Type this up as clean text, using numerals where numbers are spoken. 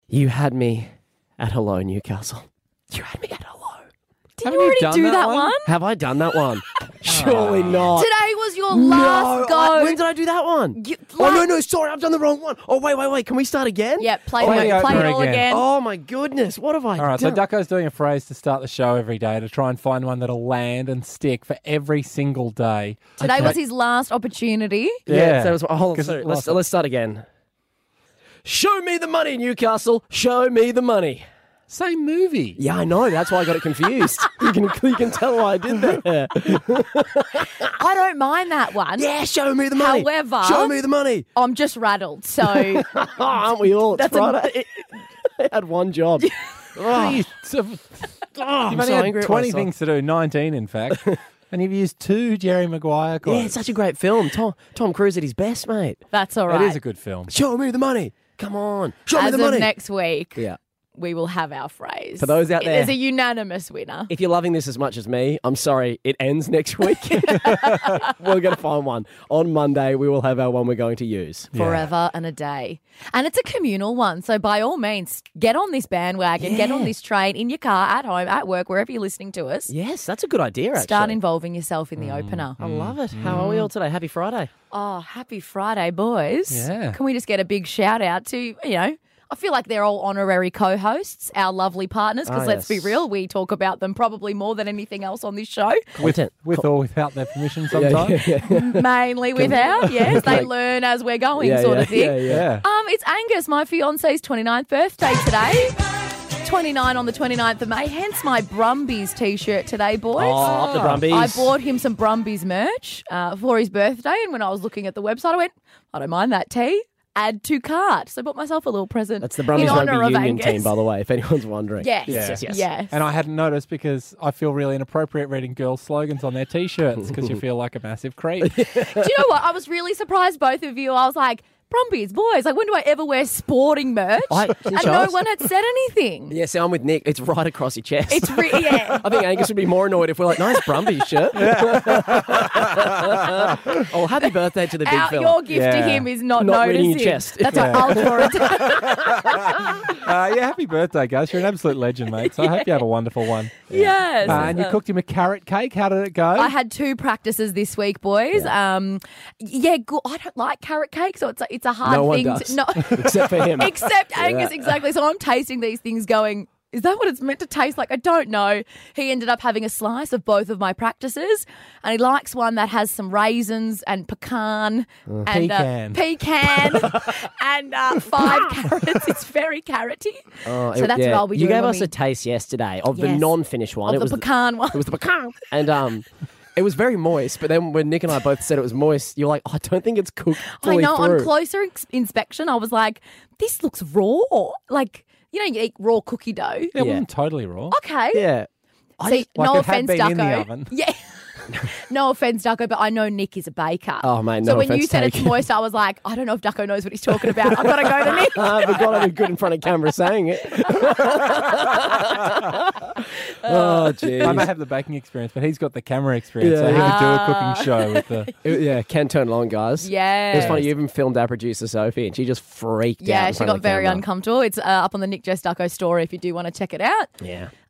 You had me at hello, Newcastle. You had me at hello. Did you already do that one? Have I done that one? Surely not. Today was your last go. When did I do that one? No, sorry, I've done the wrong one. Oh, wait. Can we start again? Yeah, play Play it the all opener again. Oh, my goodness. What have I done? All right, so Ducko's doing a phrase to start the show every day to try and find one that'll land and stick for every single day. Today was his last opportunity. Yeah. So it was, hold on, 'Cause sorry, last let's start again. Show me the money, Newcastle. Show me the money. Same movie. Yeah, I know. That's why I got it confused. you can tell why I did that. I don't mind that one. Yeah, show me the money. However- show me the money. I'm just rattled. So Aren't we all? It's Friday. I had one job. I'm You've You've only had 20 things to do, 19 in fact, and you've used 2 Jerry Maguire quotes. Yeah, it's such a great film. Tom Cruise at his best, mate. that's all right. It is a good film. Show me the money. Come on. Show me As the money. of next week, Yeah. we will have our phrase. For those out there- There's a unanimous winner. If you're loving this as much as me, I'm sorry, it ends next week. We're going to find one. On Monday, we will have our one we're going to use. Forever and a day. And it's a communal one. So by all means, get on this bandwagon, get on this train, in your car, at home, at work, wherever you're listening to us. Yes, that's a good idea, actually. Start involving yourself in the opener. I love it. How are we all today? Happy Friday. Oh, happy Friday, boys. Yeah. Can we just get a big shout out to, I feel like they're all honorary co-hosts, our lovely partners, because let's be yes. real, we talk about them probably more than anything else on this show. Content. With or without their permission sometimes. Mainly without, yes. They learn as we're going sort of thing. Yeah. It's Angus, my fiance's 29th birthday today. 29 on the 29th of May, hence my Brumbies t-shirt today, boys. Oh, up the Brumbies. I bought him some Brumbies merch for his birthday, and when I was looking at the website, I went, I don't mind that tee. Add to cart. So I bought myself a little present. That's the Brumbies in Rugby honour of Union Angus. team, by the way, if anyone's wondering. Yes. Yes. And I hadn't noticed because I feel really inappropriate reading girls' slogans on their T-shirts because you feel like a massive creep. Do you know what? I was really surprised, both of you. I was like, Brumbies, boys, like, when do I ever wear sporting merch? And no one had said anything. Yeah, see, I'm with Nick. It's right across your chest. It's yeah. I think Angus would be more annoyed if we're like, nice Brumbies shirt. Oh, happy birthday to the big fella. Your gift to him is not reading noticing. your chest. That's what I'll draw it. Happy birthday, guys. You're an absolute legend, mate. So I hope you have a wonderful one. Yes. And you cooked him a carrot cake. How did it go? I had 2 practices this week, boys. Good. I don't like carrot cake, so it's a hard No one thing. does. No, Except for him. except Angus, exactly. So I'm tasting these things going, is that what it's meant to taste like? I don't know. He ended up having a slice of both of my practices, and he likes one that has some raisins and pecan and Pecan. and 5 carrots. It's very carroty. So that's what I'll be You doing. gave when us a taste yesterday of the Yes. non-finished one. of the pecan one. It was the pecan. And it was very moist, but then when Nick and I both said it was moist, you're like, I don't think it's cooked fully I know. through. On closer inspection, I was like, this looks raw. Like, you eat raw cookie dough. It wasn't totally raw. Okay. Yeah. See, Like no it had offense, been Ducko. in the oven. Yeah. No offense, Ducko, but I know Nick is a baker. Oh, mate, So no when you offense said it's taken. moist, I was like, I don't know if Ducko knows what he's talking about. I've got to go to Nick. But God, I did good in front of camera saying it. Oh, jeez. I may have the baking experience, but he's got the camera experience, so he could do a cooking show with the... Yeah, Ken turned long, guys. Yeah. It was funny, you even filmed our producer, Sophie, and she just freaked out. Yeah, in she front of got the very camera. uncomfortable. It's up on the Nick Jess Ducko story if you do want to check it out. Yeah.